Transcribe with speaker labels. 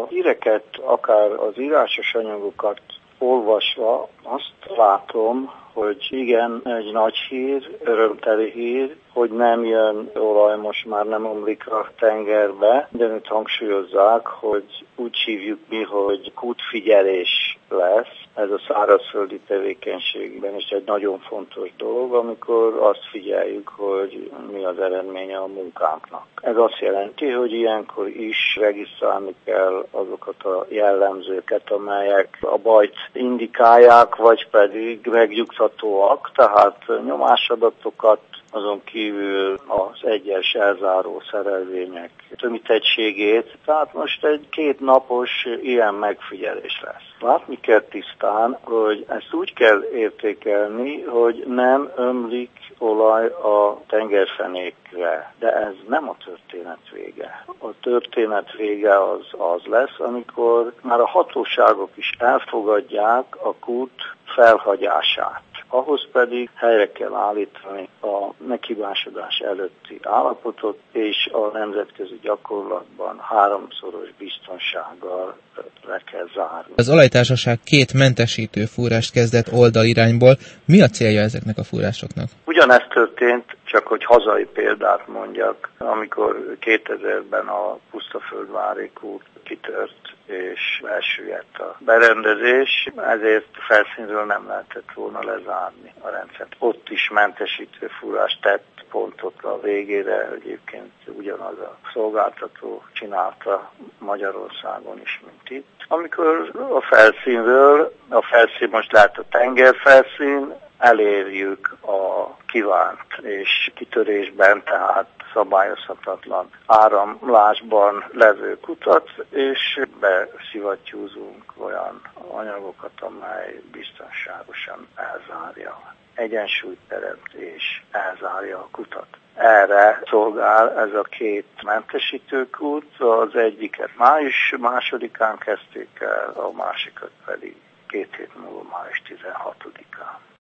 Speaker 1: híreket, akár az írásos anyagokat olvasva azt látom, hogy igen, egy nagy hír, örömteli hír, hogy nem jön olaj, most már nem omlik a tengerbe, de őt hangsúlyozzák, hogy úgy hívjuk mi, hogy kútfigyelés lesz. Ez a szárazföldi tevékenységben is egy nagyon fontos dolog, amikor azt figyeljük, hogy mi az eredménye a munkánknak. Ez azt jelenti, hogy ilyenkor is regisztrálni kell azokat a jellemzőket, amelyek a bajt indikálják, vagy pedig megnyugtatóak, tehát nyomásadatokat, azon kívül az egyes elzáró szerelvények tömítettségét, tehát most egy 2 napos ilyen megfigyelés lesz. Látni kell tisztán, hogy ezt úgy kell értékelni, hogy nem ömlik olaj a tengerfenékre, de ez nem a történet vége. A történet vége az lesz, amikor már a hatóságok is elfogadják a kút felhagyását. Ahhoz pedig helyre kell állítani a meghibásodás előtti állapotot, és a nemzetközi gyakorlatban 3-szoros biztonsággal le kell zárni.
Speaker 2: Az olajtársaság 2 mentesítő fúrást kezdett oldalirányból. Mi a célja ezeknek a fúrásoknak?
Speaker 1: Ugyanezt történt, csak hogy hazai példát mondjak, amikor 2000-ben a Pusztaföldvári kút kitört és elsüllyedt a berendezés, ezért felszínről nem lehetett volna lezárni a rendszert. Ott is mentesítő fúrást tett pontot a végére, egyébként ugyanaz a szolgáltató csinálta Magyarországon is, mint itt. Amikor a felszín most lehet a tengerfelszín, elérjük a kívánt és kitörésben, tehát szabályozhatatlan áramlásban levő kutat, és beszivattyúzunk olyan anyagokat, amely biztonságosan elzárja, egyensúlyt teremt és elzárja a kutat. Erre szolgál ez a 2 mentesítőkút, az egyiket május 2-án kezdték el, a másikat pedig 2 hét múlva május 16-án.